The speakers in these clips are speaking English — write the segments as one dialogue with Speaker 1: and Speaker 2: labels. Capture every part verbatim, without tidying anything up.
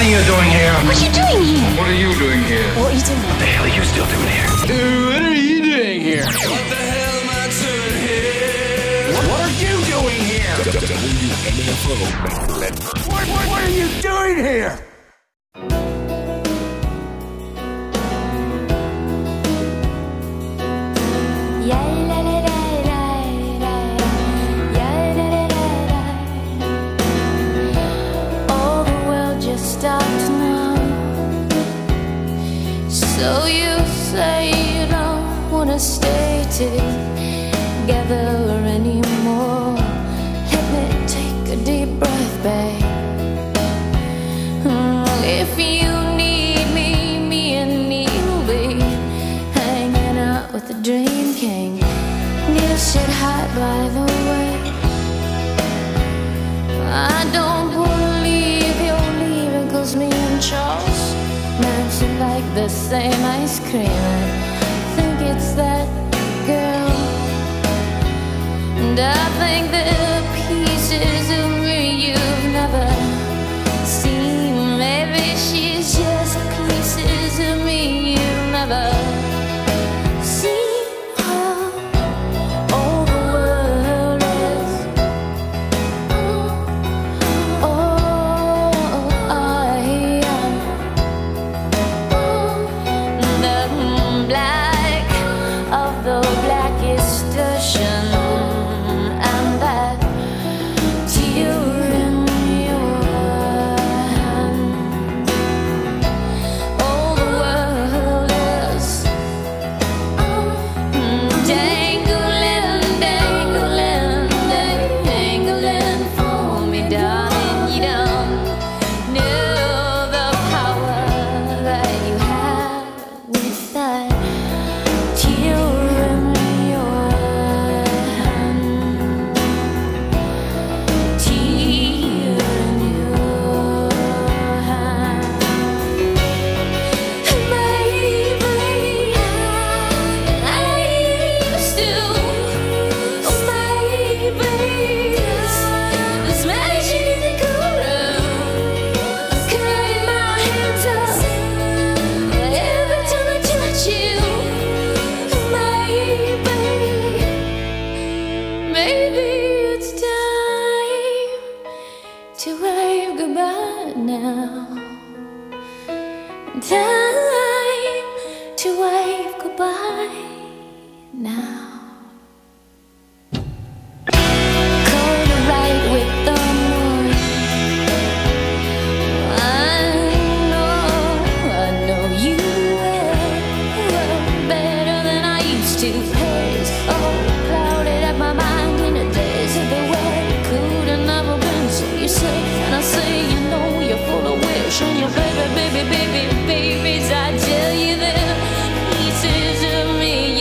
Speaker 1: are you doing here?
Speaker 2: What are you doing here?
Speaker 1: What are you doing here?
Speaker 2: What are you doing?
Speaker 1: What the hell are you still doing here?
Speaker 3: What are you doing here?
Speaker 4: What the hell am I doing here?
Speaker 1: What are you doing here?
Speaker 4: W M F O.
Speaker 1: What, what, what are you doing here?
Speaker 5: All the world just stopped now. So you say you don't wanna stay together anymore. Let me take a deep breath, babe. If you need me, me and Neil be hanging out with the Dream King. Neil said hi, by the way. I don't wanna leave, you're leaving, cause me and Charles Manson like the same ice cream. I think it's that girl, and I think the pieces of me you've never seen. Maybe she's just pieces of me you've never seen. All the world is, oh, I am the black of the blackest ocean, and that tear in your hand. All the world is dangling, dangling, dangling for me, darling. You don't know the power that you have with that tear in your hand. Tear in your hand. Maybe I used to. Maybe this magic in the cool room, cutting my hands up every time I touch you. Maybe, maybe it's time to wave goodbye now. Time to wave goodbye now. Cold right with the moon. I know, I know you well, better than I used to. Haze all clouded up my mind in the days of the way it could have never been. So you say, and I say, you know you're full of wish, and your baby, baby, baby, babies. I tell you, the pieces of me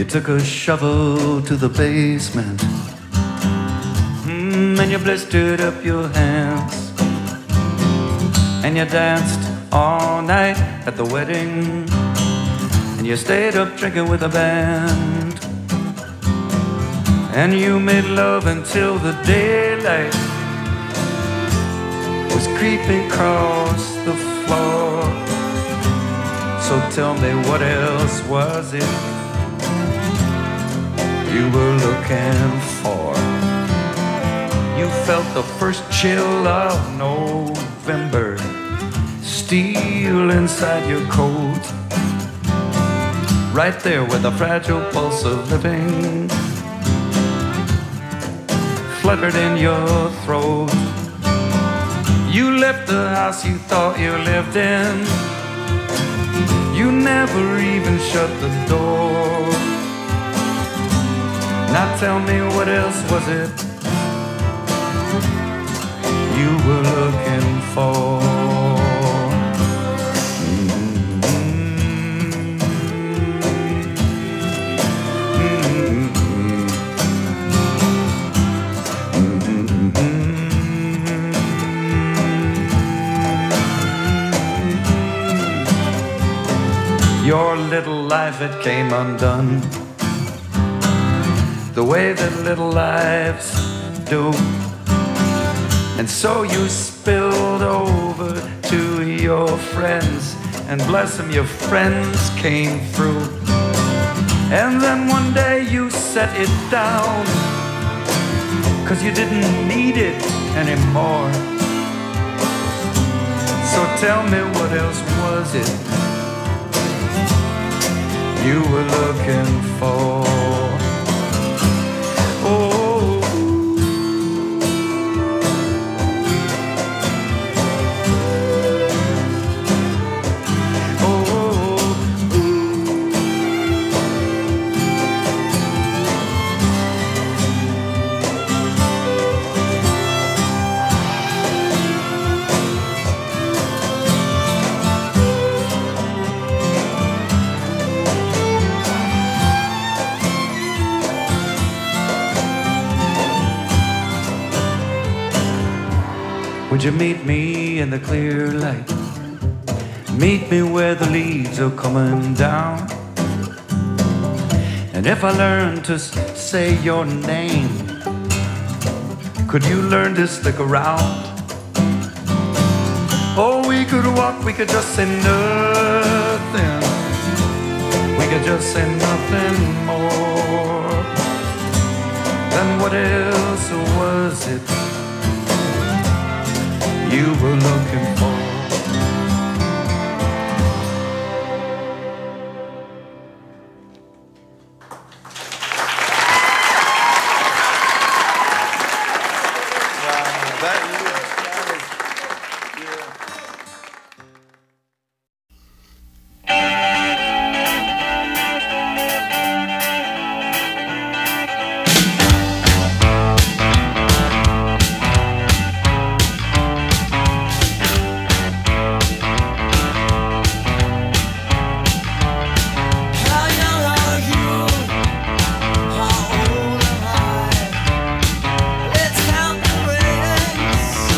Speaker 2: took a shovel to the basement, mm, and you blistered up your hands, and you danced all night at the wedding, and you stayed up drinking with a band, and you made love until the daylight was creeping across the floor. So tell me, what else was it you were looking for? You felt the first chill of November, steel inside your coat, right there with the fragile pulse of living fluttered in your throat. You left the house you thought you lived in, you never even shut the door. Now tell me, what else was it you were looking for? Your little life, it came undone, the way that little lives do. And so you spilled over to your friends, and bless them, your friends came through. And then one day you set it down, 'cause you didn't need it anymore. So tell me, what else was it you were looking for? Oh, would you meet me in the clear light? Meet me where the leaves are coming down. And if I learn to say your name, could you learn to stick around? Oh, we could walk, we could just say nothing, we could just say nothing more. Then what else was it you were looking for?
Speaker 4: Let's count the rings.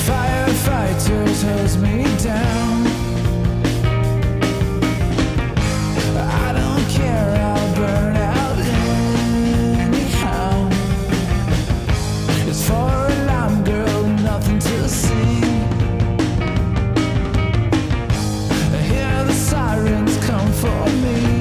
Speaker 6: Firefighters hose me down. I don't care, I'll burn out anyhow. It's for alarm, girl, nothing to see. I hear the sirens come for me.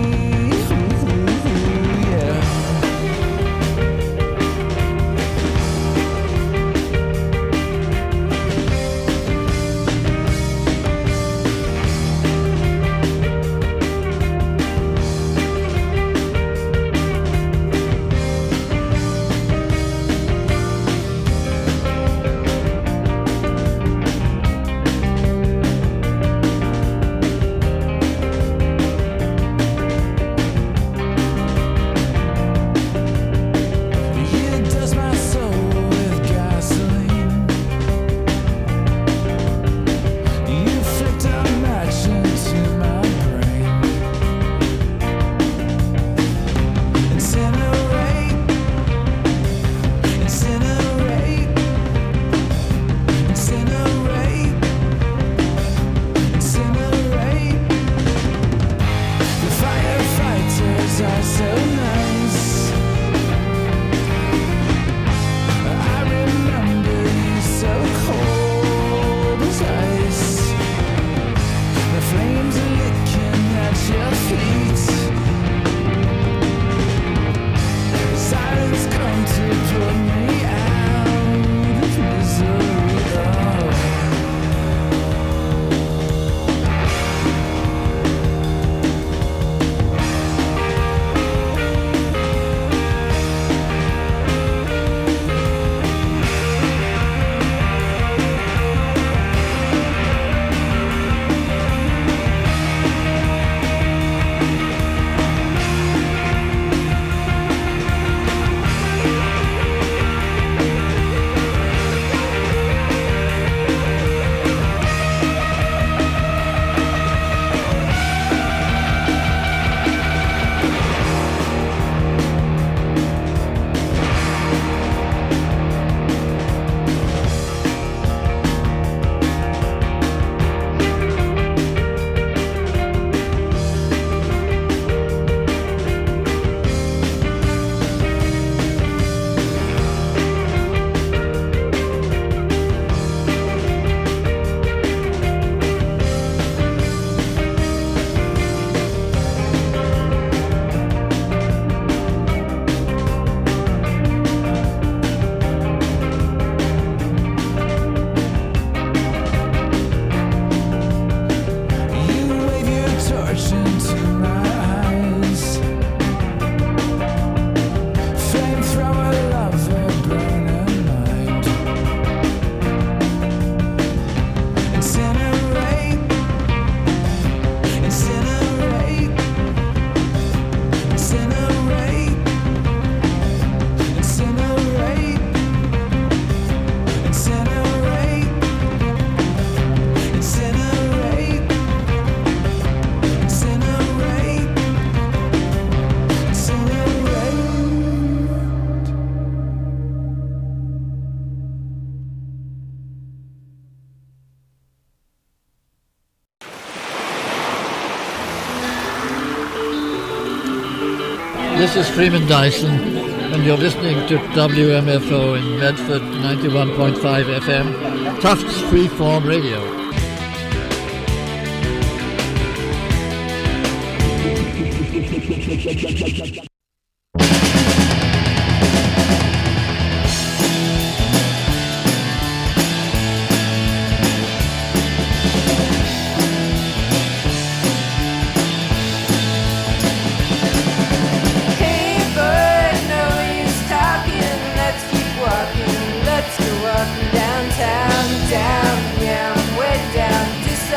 Speaker 7: This is Freeman Dyson, and you're listening to W M F O in Medford, ninety-one point five F M, Tufts Freeform Radio.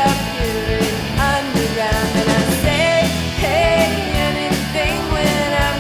Speaker 8: Underground, and I say, hey, anything when I'm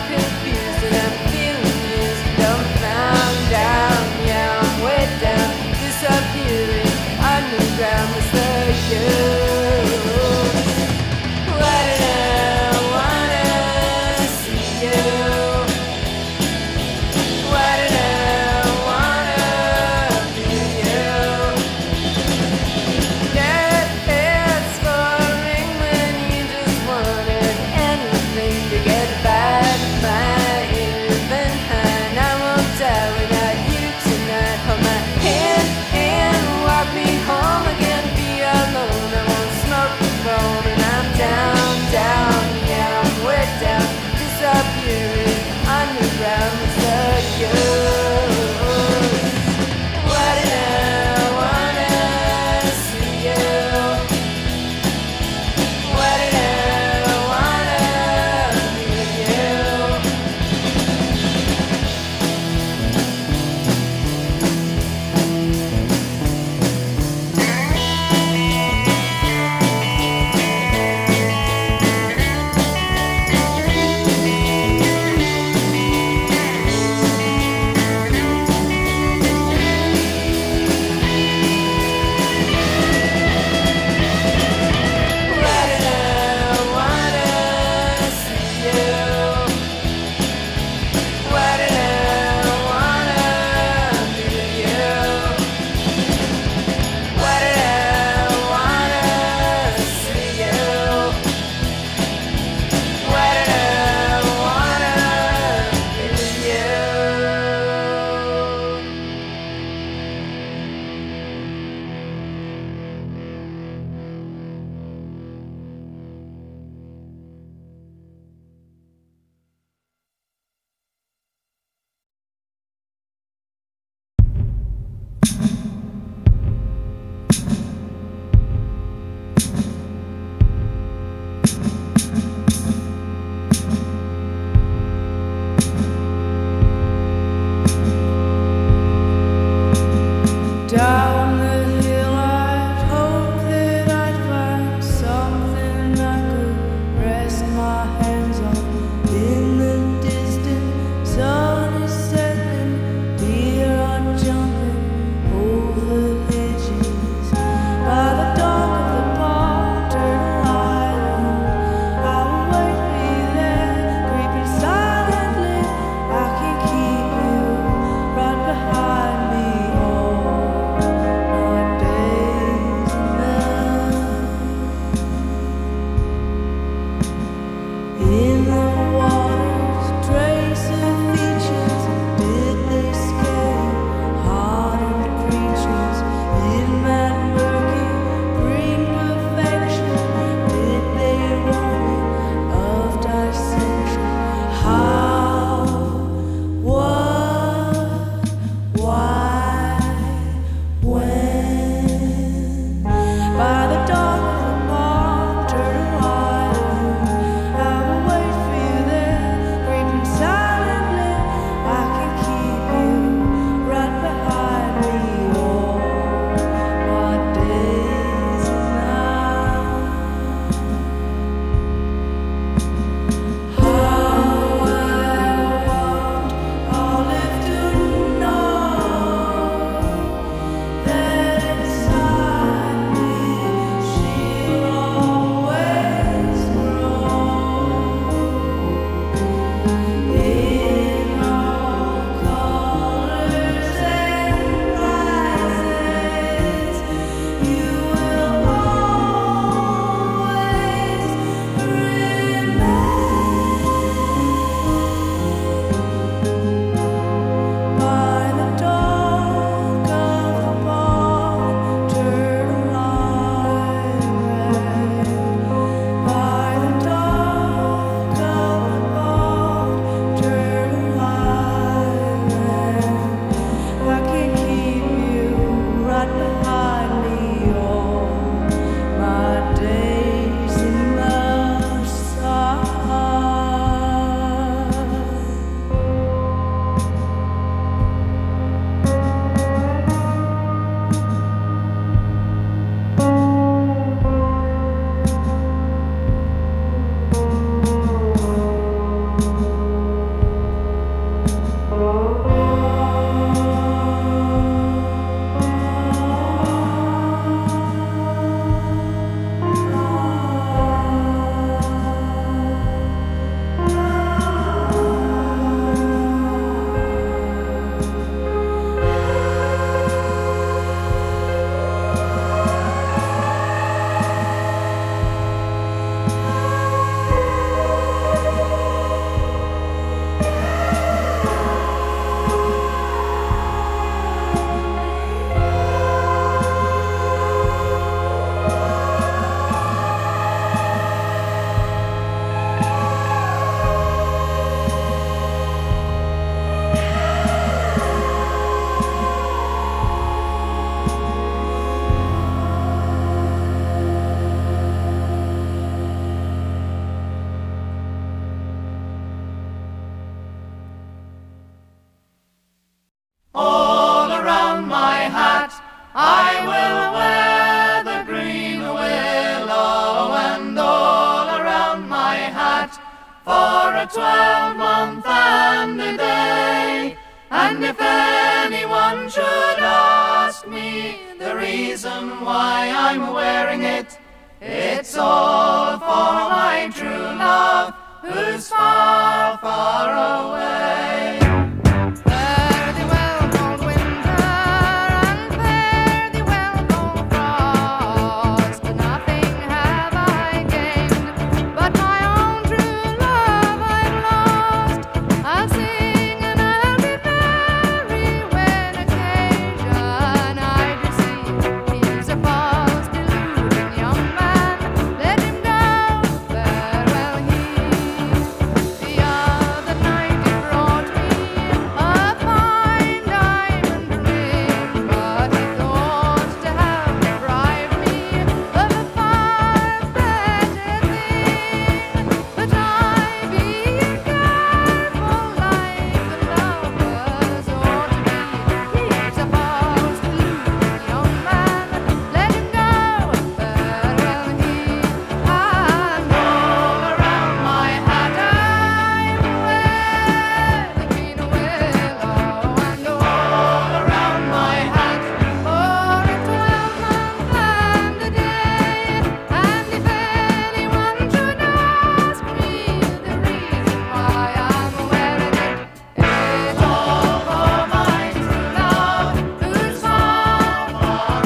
Speaker 8: I will wear the green willow and all around my hat for a twelve-month and a day. And if anyone should ask me the reason why I'm wearing it, it's all for my true love who's far, far away. Fare thee well, cold winter, and fare thee well, cold frost. Nothing have I gained, but my own true love I've lost. I'll sing and I'll be merry when occasion I do see. He's a false, deluding young man, let him go, farewell he. The other night he brought me a fine diamond ring, but he thought to have deprived me of a far better thing. But I, being careful like the lovers ought to be, he's a false, deluding young man, let him go, farewell he. And all around my hat I wear the green willow, and all around my hat for a twelve-month and a day. And if anyone should ask me the reason why I'm wearing it, it's all for my true love who's far, far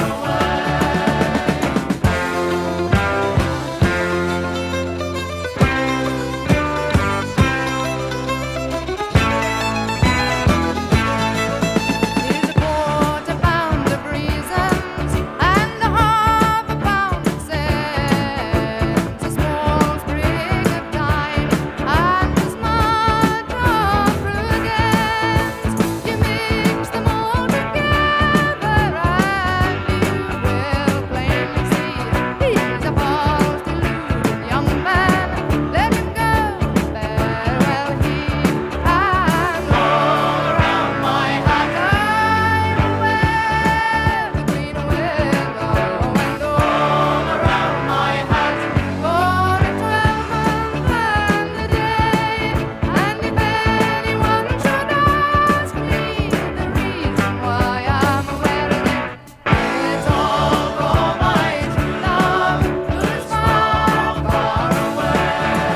Speaker 8: Here's a quarter pound of reasons and a half a pound of sense, a small sprig of thyme and a smudge of prudence. You mix them all together and you will plainly see he's a false, deluding young man. Let him go, farewell he. And all around my hat I will wear the green willow, and all around my hat for a twelve-month and a day. And if anyone should ask me the reason why I'm wearing it, it's all for my true love who's far, far away.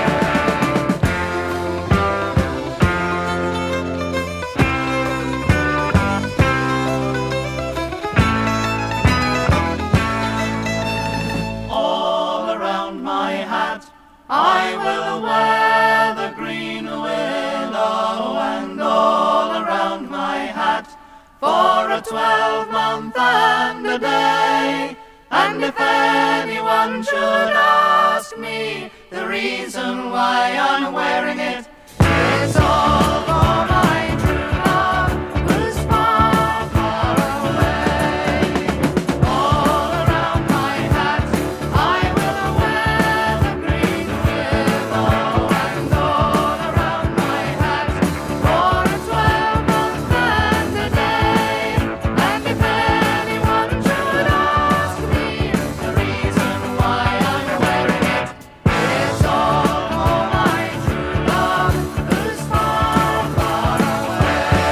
Speaker 8: All around my hat I will wear the green willow, and all around my hat for a twelve-month and a day. And if anyone should ask me the reason why I'm wearing it, it's all for my true love who's far, far away. All around my hat I will wear the green willow, and all around my hat for a twelve-month and a day. And if anyone should ask me the reason why I'm wearing it, it's all for my true love who's far, far away.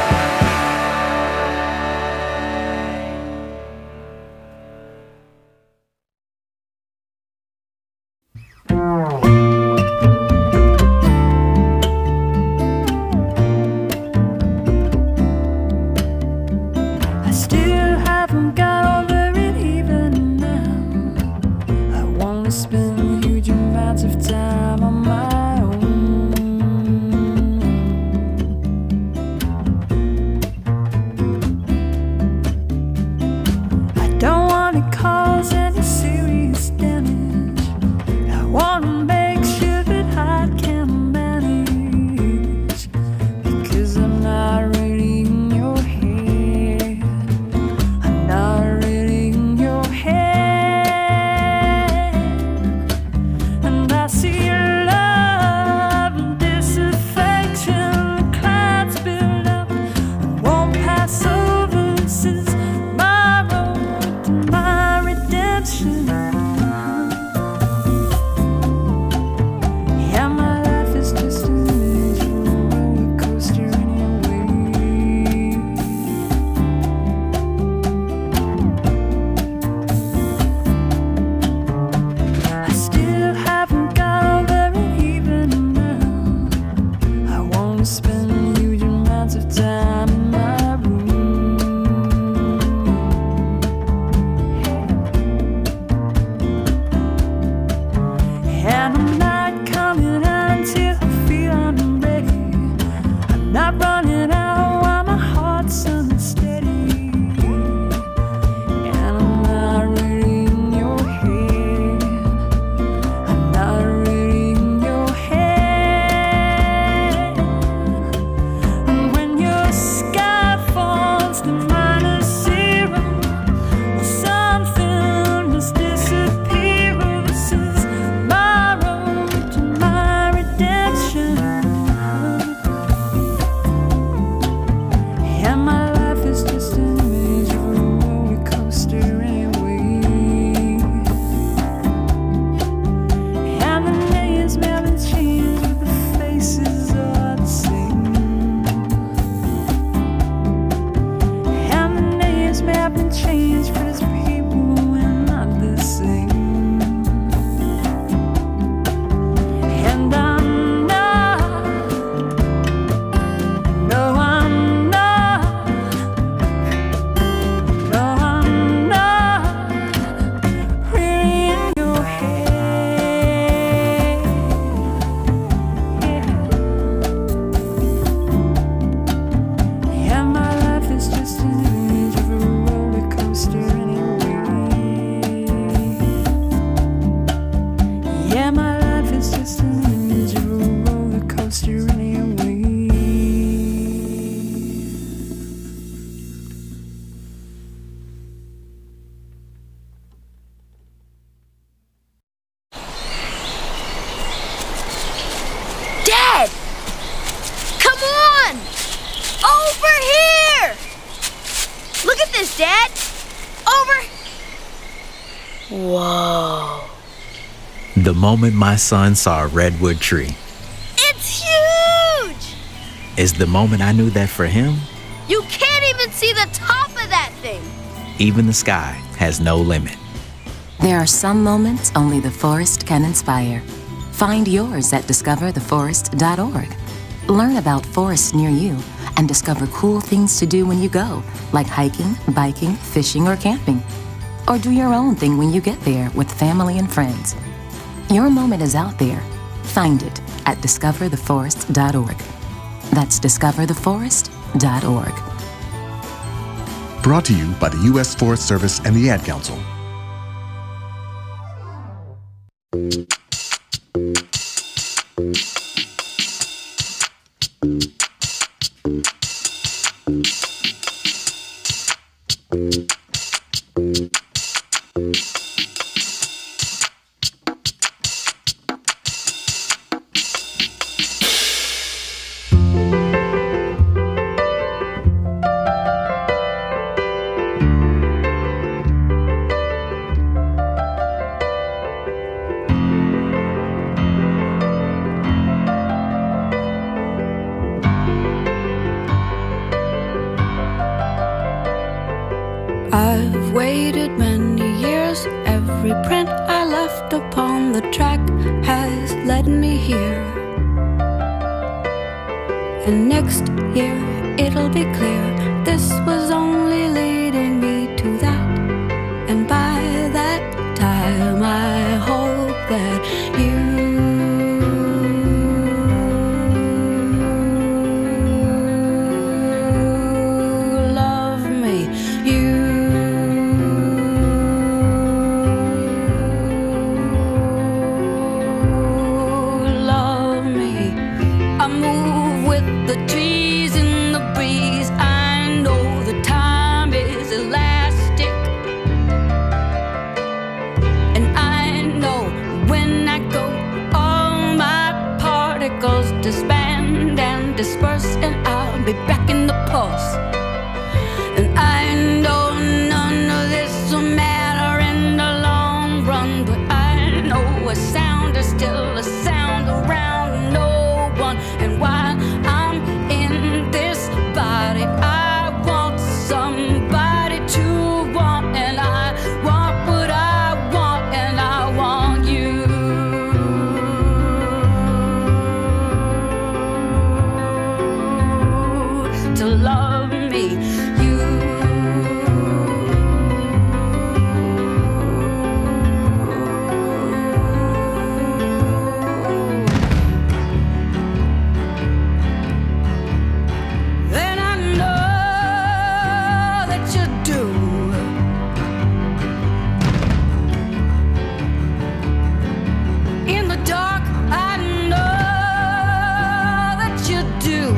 Speaker 6: I still haven't got over it even now. I wanna spend huge amounts of time on my own. I don't wanna cause any serious damage. I wanna make
Speaker 9: Whoa.
Speaker 10: The moment my son saw a redwood tree.
Speaker 9: It's huge!
Speaker 10: Is the moment I knew that for him,
Speaker 9: you can't even see the top of that thing.
Speaker 10: even the sky has no limit.
Speaker 11: There are some moments only the forest can inspire. Find yours at discover the forest dot org. Learn about forests near you and discover cool things to do when you go, like hiking, biking, fishing, or camping. Or do your own thing when you get there with family and friends. Your moment is out there. Find it at discover the forest dot org. That's discover the forest dot org.
Speaker 12: Brought to you by the U S Forest Service and the Ad Council.
Speaker 6: I've waited many years. Every print I left upon the track has led me here. And next year it'll be clear this was only leading me to that. And by that time I hope that you disband and disperse, and I'll be back in the pulse. And I know none of this will matter in the long run, but I know a sound is still a sound around no one. And while I'm in this body, I want somebody to want, and I want what I want, and I want you. To love me, you. And I know that you do. In the dark, I know that you do.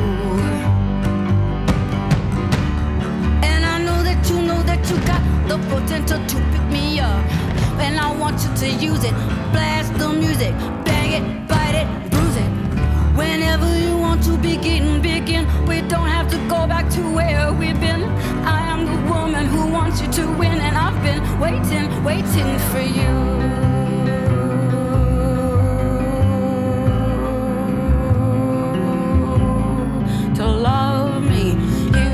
Speaker 6: You got the potential to pick me up, and I want you to use it. Blast the music, bang it, bite it, bruise it. Whenever you want to begin, begin. We don't have to go back to where we've been. I am the woman who wants you to win, and I've been waiting, waiting for you. To love me, you.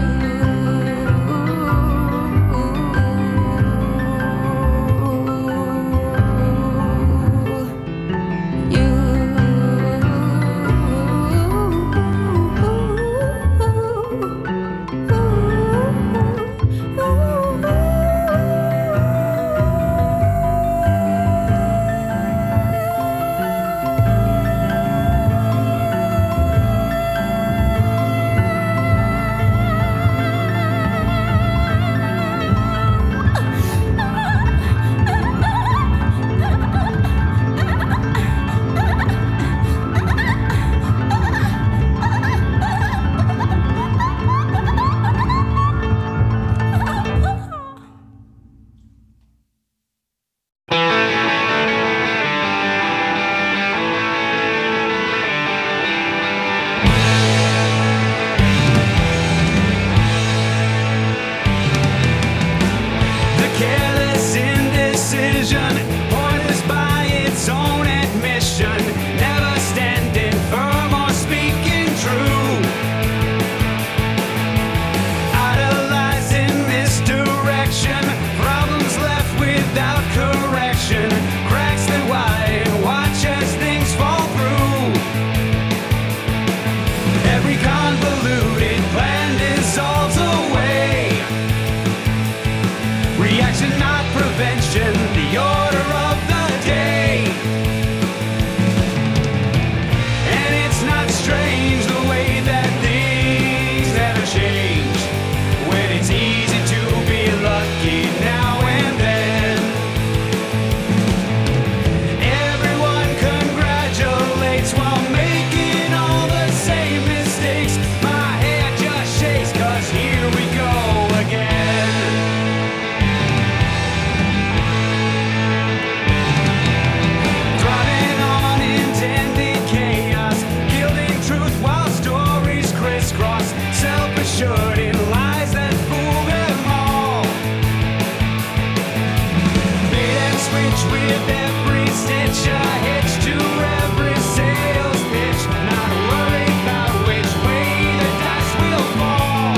Speaker 4: switch with every stitch, a hitch to every sales pitch. Not worried about which way the dice will fall.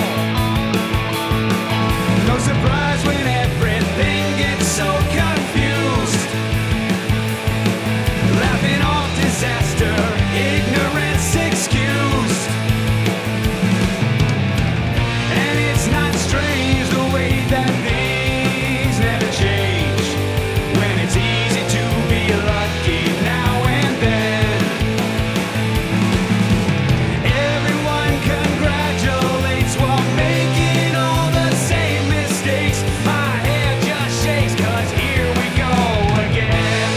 Speaker 4: No surprise when everything gets so confused. Laughing off disaster, ignorance excused. And it's not strange the way that things never change, when it's easy to be lucky now and then. Everyone congratulates while making all the same mistakes. My head just shakes, 'cause here we go again.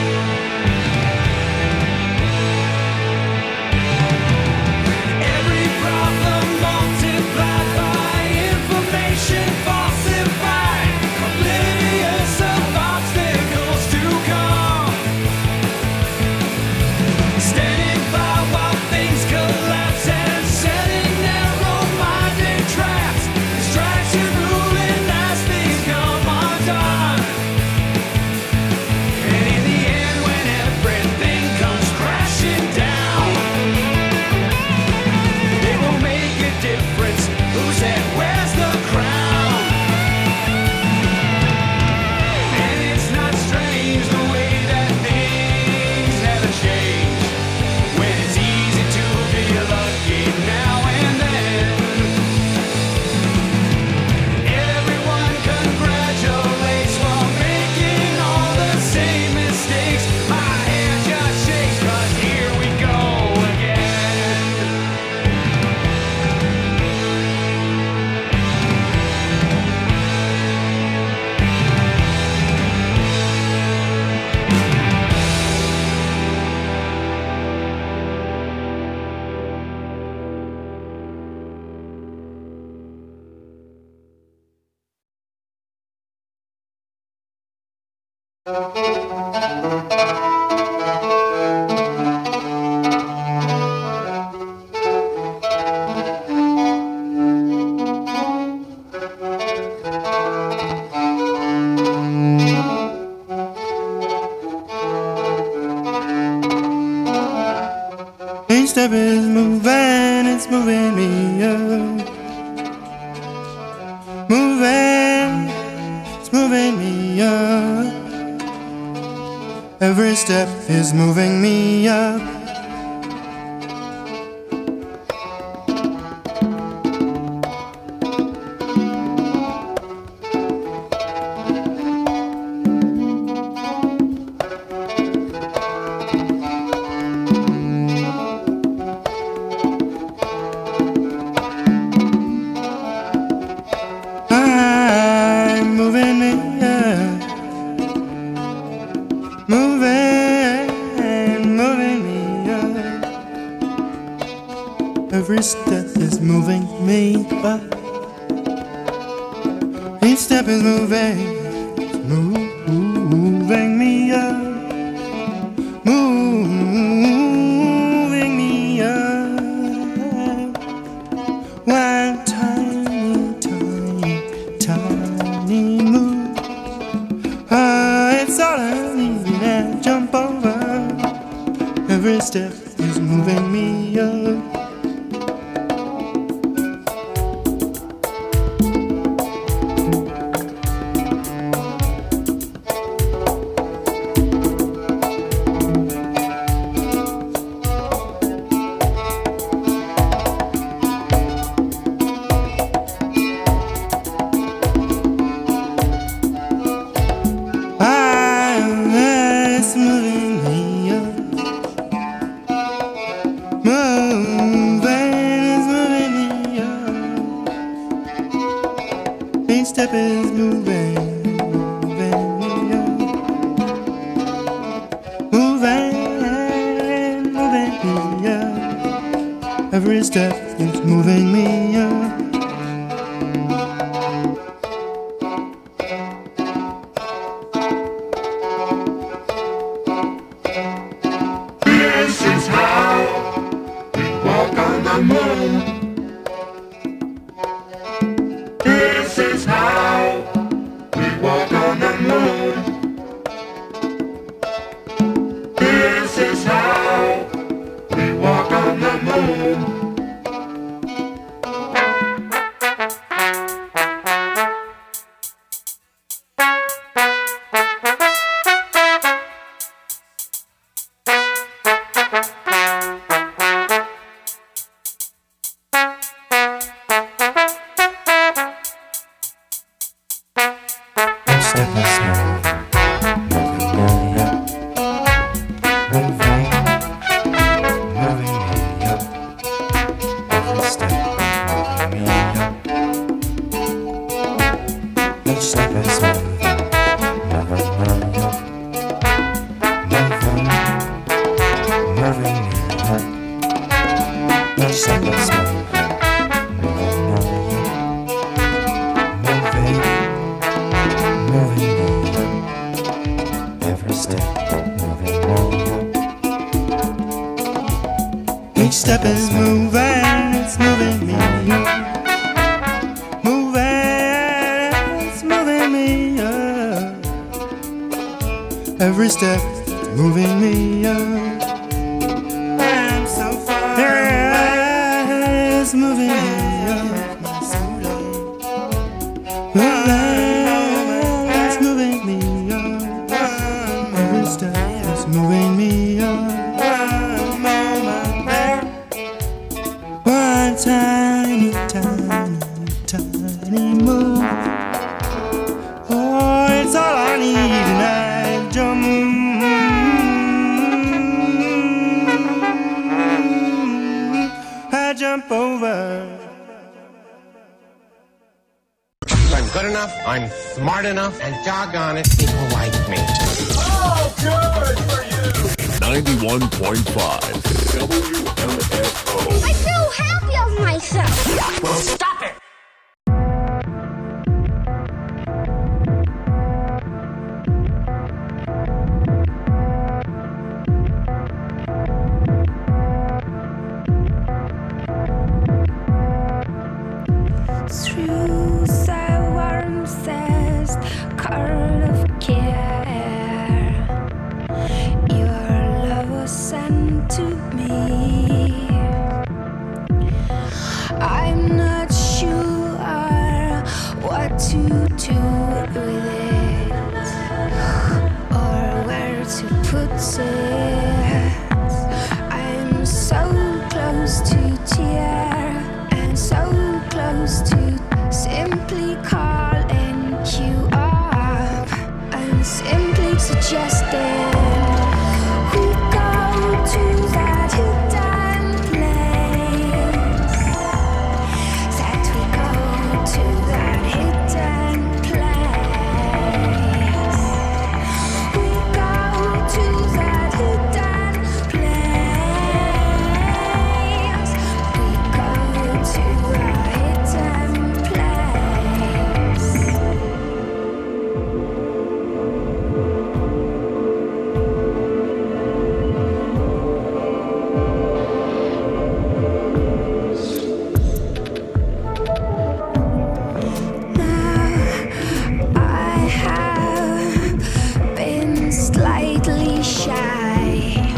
Speaker 4: Every problem multiplied by information falsified, oblivious of obstacles to come. Standing by while things collapse and setting narrow-minded traps. Distraction ruling as things come undone. And in the end, when everything comes crashing down, it won't make a difference whose head wears the crown. And it's not strange the way that things never change, when it's easy to be lucky now and then. Everyone congratulates while making all the same mistakes. My hand just shakes, 'cause here we go again.
Speaker 13: Each step is moving, it's moving me up. Moving, it's moving me up. Every step is moving me up. I'm moving me up. Moving, moving me up. Every step is moving me up. Each step is moving, it's moving me up. Moving me up. One tiny, tiny, tiny move. Ah, it's all I need to jump over. Every step is moving me up. Step is moving, moving me up. Moving, moving me up. Every step is moving me up.
Speaker 8: This is how we walk on the moon. This is how we walk on the moon.
Speaker 13: Each step is moving, it's moving me. Moving, it's moving me up. Every step is moving me up. I'm so far away. It's moving me up. Moving, it's moving me up. Every step is moving me up. One tiny, tiny, tiny move. Oh, it's all I need, and I jump. I jump over.
Speaker 14: I'm good enough, I'm smart enough, and doggone it, people like me.
Speaker 1: Oh, good for you!
Speaker 15: ninety-one point five W M F O.
Speaker 9: I feel happy of myself.
Speaker 1: Well, stop it!
Speaker 6: Through the warmest curl of care, your love was sent to me. I'm not sure what to do with it or where to put it. I'm so close to tear and so close to simply calling you up and simply suggesting we go to that hidden place. That we go to that hidden place. We go to that hidden place. We go to a hidden place. I have been slightly shy,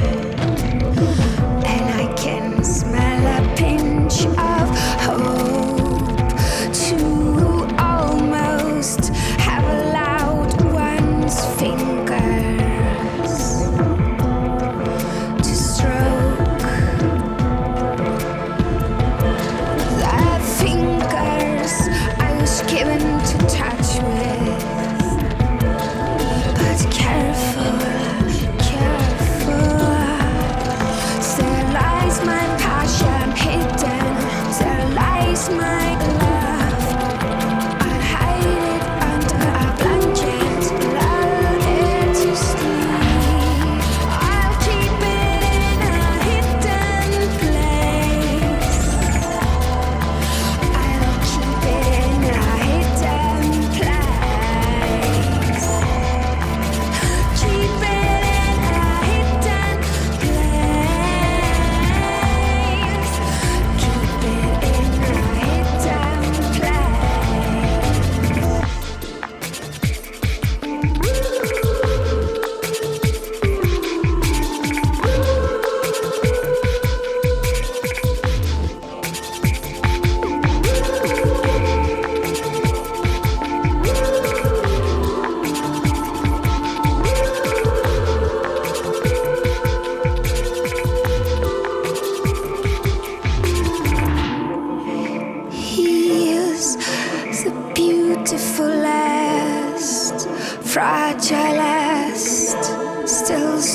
Speaker 6: and I can smell a pinch of hope to almost have allowed one's fingers to stroke the fingers I was given to touch with. But careful, careful.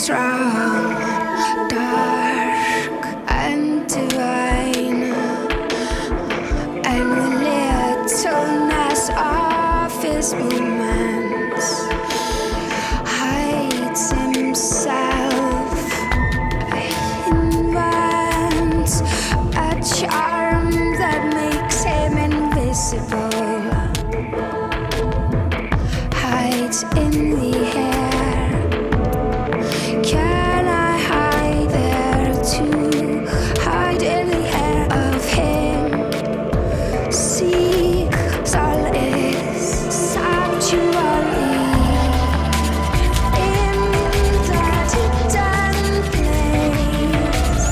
Speaker 16: strong, dark, and divine. And the littleness of his movements hides himself, invents a charm that makes him invisible, hides in the air. Can I hide there too? Hide in the air of him. See, solace, sanctuary in that hidden place.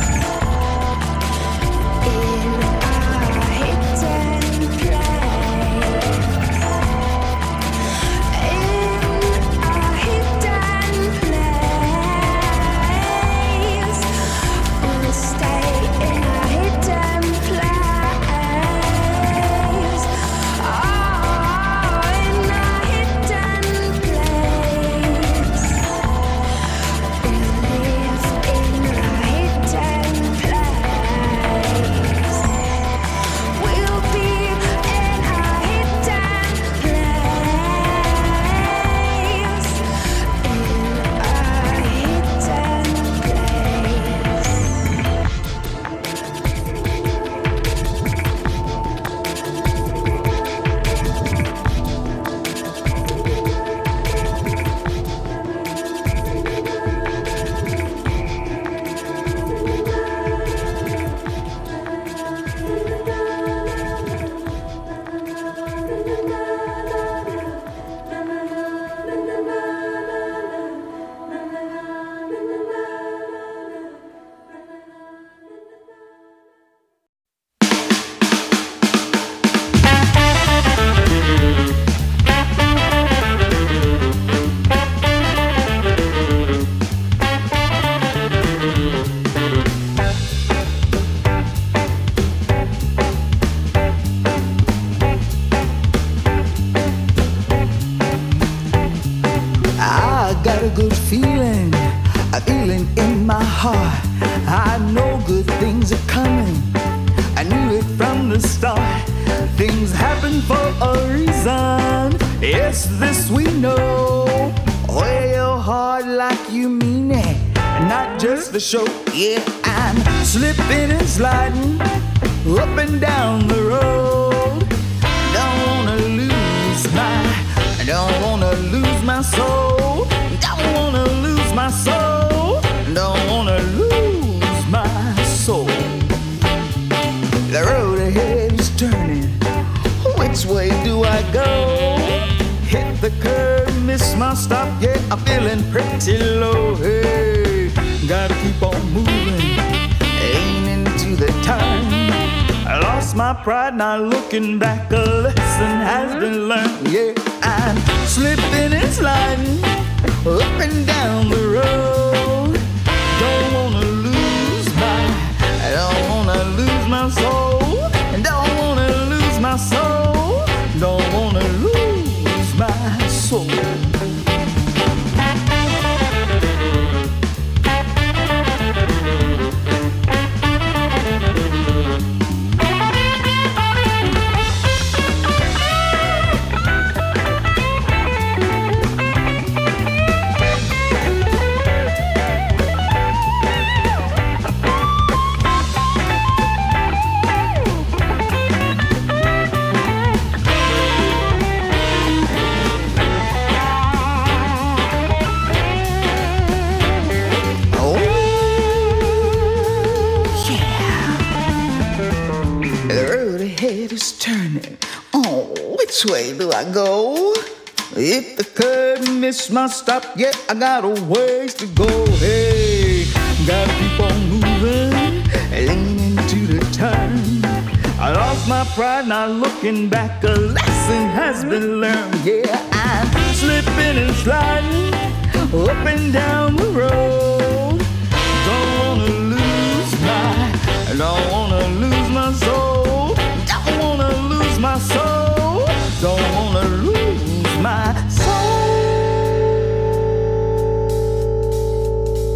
Speaker 16: In a hidden place. In a hidden place. We'll stay in a hidden place. Oh, in a hidden place. We'll live in a hidden place. We'll be in a hidden place. In a
Speaker 17: I got a good feeling, a feeling in my heart. I know good things are coming. I knew it from the start. Things happen for a reason. Yes, this we know. Wear your heart like you mean it, not just for show. Yeah, I'm slipping and sliding up and down the road. Don't wanna lose my, don't wanna lose my soul. Don't wanna lose my soul. Don't wanna lose my soul. The road ahead is turning. Which way do I go? Hit the curb, miss my stop. Yeah, I'm feeling pretty low. Hey, gotta keep on moving, aiming to the turn. I lost my pride, not looking back. A lesson has been learned. Yeah, I'm slipping and sliding up and down the road. Don't wanna lose my, I don't wanna lose my soul. Don't wanna lose my soul. Don't wanna lose my soul. Is turning. Oh, which way do I go? If the curb miss my stop, yeah, I got a ways to go. Hey, gotta keep on moving, leaning to the turn. I lost my pride, not looking back. A lesson has been learned. Yeah, I'm slipping and sliding up and down the road. Don't wanna lose my, don't wanna lose my soul. Don't wanna lose my soul. Don't wanna lose my soul.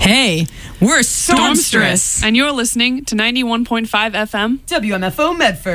Speaker 18: Hey, we're Stormstress.
Speaker 19: And you're listening to ninety-one point five F M
Speaker 20: W M F O Medford.